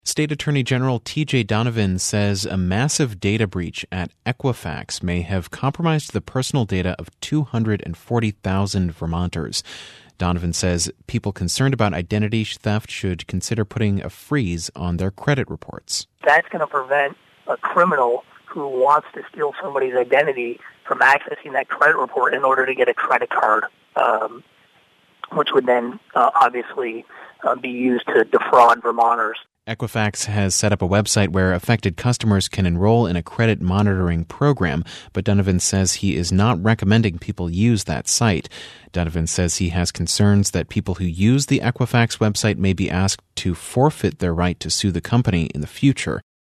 State Attorney General T.J. Donovan says a massive data breach at Equifax may have compromised the personal data of 240,000 Vermonters. Donovan says people concerned about identity theft should consider putting a freeze on their credit reports. That's going to prevent a criminal who wants to steal somebody's identity from accessing that credit report in order to get a credit card, which would then obviously be used to defraud Vermonters. Equifax has set up a website where affected customers can enroll in a credit monitoring program, but Donovan says he is not recommending people use that site. Donovan says he has concerns that people who use the Equifax website may be asked to forfeit their right to sue the company in the future.